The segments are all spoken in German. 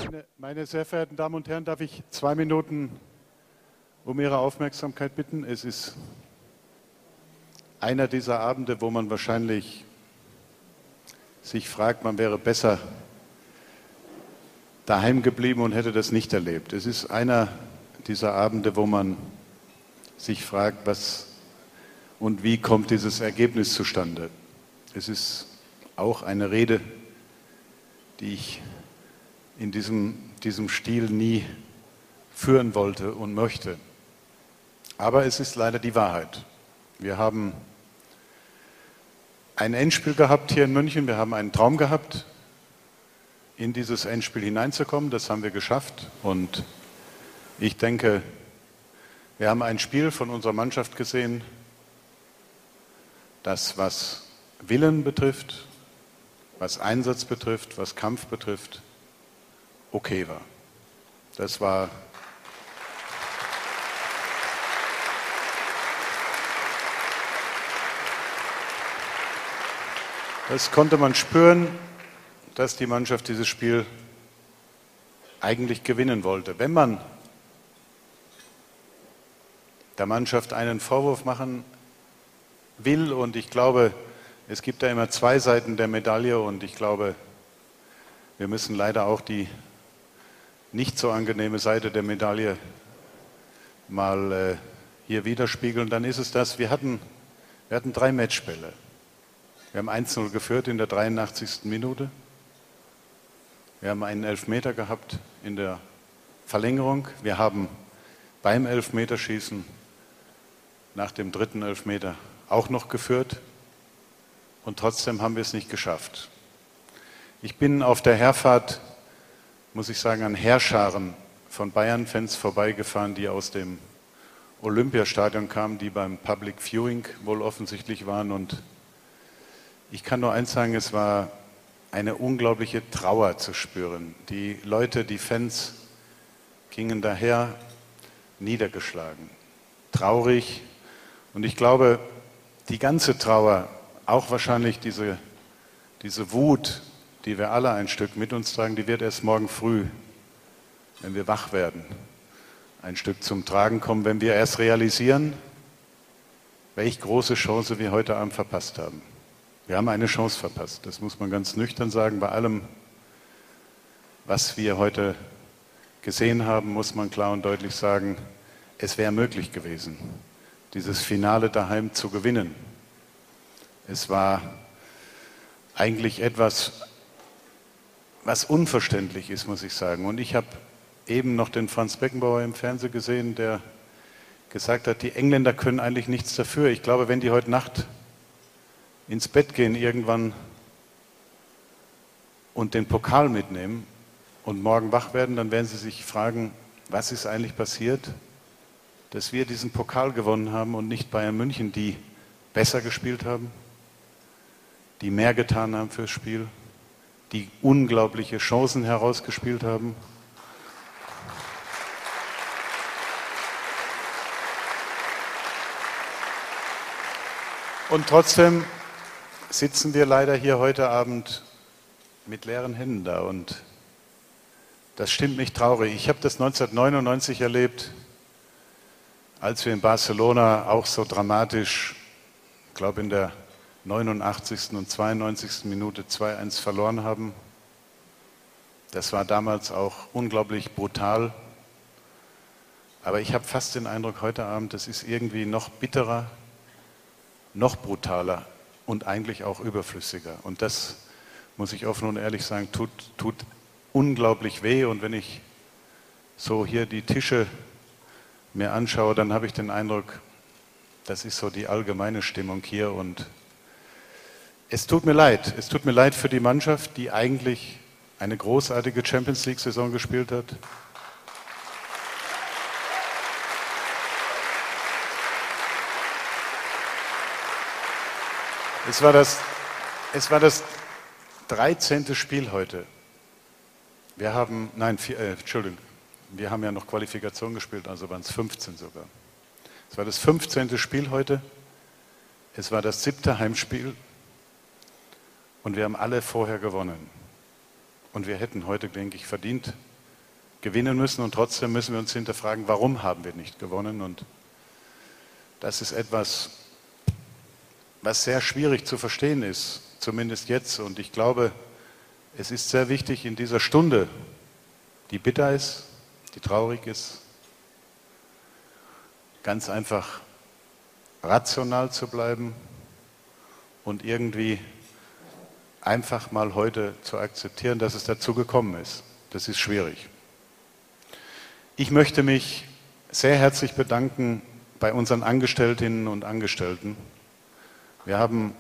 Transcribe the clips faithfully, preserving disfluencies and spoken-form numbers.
Meine, meine sehr verehrten Damen und Herren, darf ich zwei Minuten um Ihre Aufmerksamkeit bitten? Es ist einer dieser Abende, wo man wahrscheinlich sich fragt, man wäre besser daheim geblieben und hätte das nicht erlebt. Es ist einer dieser Abende, wo man sich fragt, was und wie kommt dieses Ergebnis zustande. Es ist auch eine Rede, die ich in diesem, diesem Stil nie führen wollte und möchte. Aber es ist leider die Wahrheit. Wir haben ein Endspiel gehabt hier in München, wir haben einen Traum gehabt, in dieses Endspiel hineinzukommen. Das haben wir geschafft und ich denke, wir haben ein Spiel von unserer Mannschaft gesehen, das was Willen betrifft, was Einsatz betrifft, was Kampf betrifft, okay war. Das war Das konnte man spüren, dass die Mannschaft dieses Spiel eigentlich gewinnen wollte. Wenn man der Mannschaft einen Vorwurf machen will, und ich glaube, es gibt da immer zwei Seiten der Medaille, und ich glaube, wir müssen leider auch die nicht so angenehme Seite der Medaille mal äh, hier widerspiegeln, dann ist es das, wir hatten, wir hatten drei Matchbälle. Wir haben eins zu null geführt in der dreiundachtzigsten Minute. Wir haben einen Elfmeter gehabt in der Verlängerung. Wir haben beim Elfmeterschießen nach dem dritten Elfmeter auch noch geführt. Und trotzdem haben wir es nicht geschafft. Ich bin auf der Herfahrt, muss ich sagen, an Heerscharen von Bayern-Fans vorbeigefahren, die aus dem Olympiastadion kamen, die beim Public Viewing wohl offensichtlich waren. Und ich kann nur eins sagen, es war eine unglaubliche Trauer zu spüren. Die Leute, die Fans gingen daher niedergeschlagen, traurig. Und ich glaube, die ganze Trauer, auch wahrscheinlich diese, diese Wut, die wir alle ein Stück mit uns tragen, die wird erst morgen früh, wenn wir wach werden, ein Stück zum Tragen kommen, wenn wir erst realisieren, welche große Chance wir heute Abend verpasst haben. Wir haben eine Chance verpasst, das muss man ganz nüchtern sagen. Bei allem, was wir heute gesehen haben, muss man klar und deutlich sagen, es wäre möglich gewesen, dieses Finale daheim zu gewinnen. Es war eigentlich etwas, was unverständlich ist, muss ich sagen. Und ich habe eben noch den Franz Beckenbauer im Fernsehen gesehen, der gesagt hat, die Engländer können eigentlich nichts dafür. Ich glaube, wenn die heute Nacht ins Bett gehen irgendwann und den Pokal mitnehmen und morgen wach werden, dann werden sie sich fragen, was ist eigentlich passiert, dass wir diesen Pokal gewonnen haben und nicht Bayern München, die besser gespielt haben, die mehr getan haben fürs Spiel, die unglaubliche Chancen herausgespielt haben. Und trotzdem sitzen wir leider hier heute Abend mit leeren Händen da, und das stimmt mich traurig. Ich habe das neunzehnhundertneunundneunzig erlebt, als wir in Barcelona auch so dramatisch, ich glaube in der neunundachtzigsten und zweiundneunzigsten Minute zwei eins verloren haben. Das war damals auch unglaublich brutal. Aber ich habe fast den Eindruck heute Abend, das ist irgendwie noch bitterer, noch brutaler und eigentlich auch überflüssiger. Und das, muss ich offen und ehrlich sagen, tut, tut unglaublich weh. Und wenn ich so hier die Tische mir anschaue, dann habe ich den Eindruck, das ist so die allgemeine Stimmung hier. Und es tut mir leid. Es tut mir leid für die Mannschaft, die eigentlich eine großartige Champions-League-Saison gespielt hat. Es war das, es war das dreizehnte Spiel heute. Wir haben, nein, vier, äh, Entschuldigung, wir haben ja noch Qualifikation gespielt, also waren es fünfzehn sogar. Es war das fünfzehnte Spiel heute. Es war das siebte Heimspiel. Und wir haben alle vorher gewonnen. Und wir hätten heute, denke ich, verdient gewinnen müssen und trotzdem müssen wir uns hinterfragen, warum haben wir nicht gewonnen? Und das ist etwas, was sehr schwierig zu verstehen ist, zumindest jetzt. Und ich glaube, es ist sehr wichtig in dieser Stunde, die bitter ist, die traurig ist, ganz einfach rational zu bleiben und irgendwie einfach mal heute zu akzeptieren, dass es dazu gekommen ist. Das ist schwierig. Ich möchte mich sehr herzlich bedanken bei unseren Angestelltinnen und Angestellten. Wir haben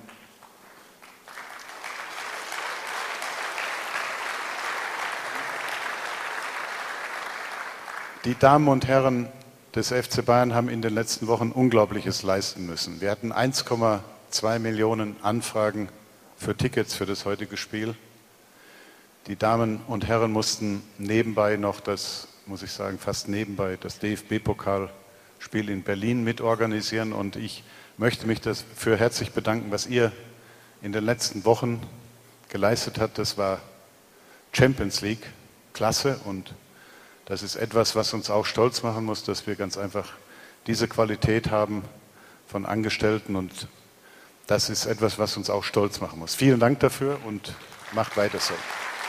die Damen und Herren des F C Bayern haben in den letzten Wochen Unglaubliches leisten müssen. Wir hatten eins Komma zwei Millionen Anfragen für Tickets für das heutige Spiel. Die Damen und Herren mussten nebenbei noch das, muss ich sagen, fast nebenbei das D F B-Pokalspiel in Berlin mitorganisieren. Und ich möchte mich dafür herzlich bedanken, was ihr in den letzten Wochen geleistet habt. Das war Champions League, klasse, und das ist etwas, was uns auch stolz machen muss, dass wir ganz einfach diese Qualität haben von Angestellten, und das ist etwas, was uns auch stolz machen muss. Vielen Dank dafür und macht weiter so.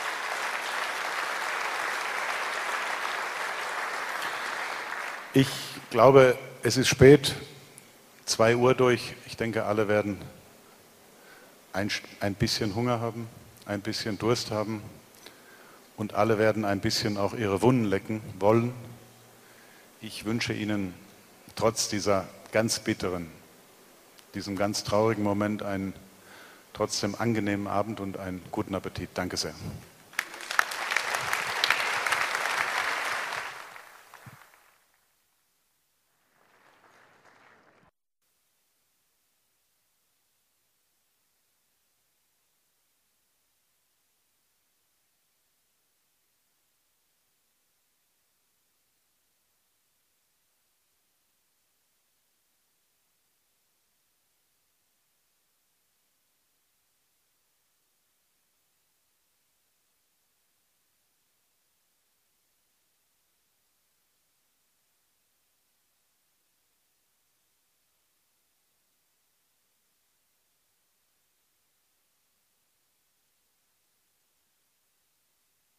Ich glaube, es ist spät, zwei Uhr durch. Ich denke, alle werden ein, ein bisschen Hunger haben, ein bisschen Durst haben. Und alle werden ein bisschen auch ihre Wunden lecken wollen. Ich wünsche Ihnen trotz dieser ganz bitteren, diesem ganz traurigen Moment einen trotzdem angenehmen Abend und einen guten Appetit. Danke sehr.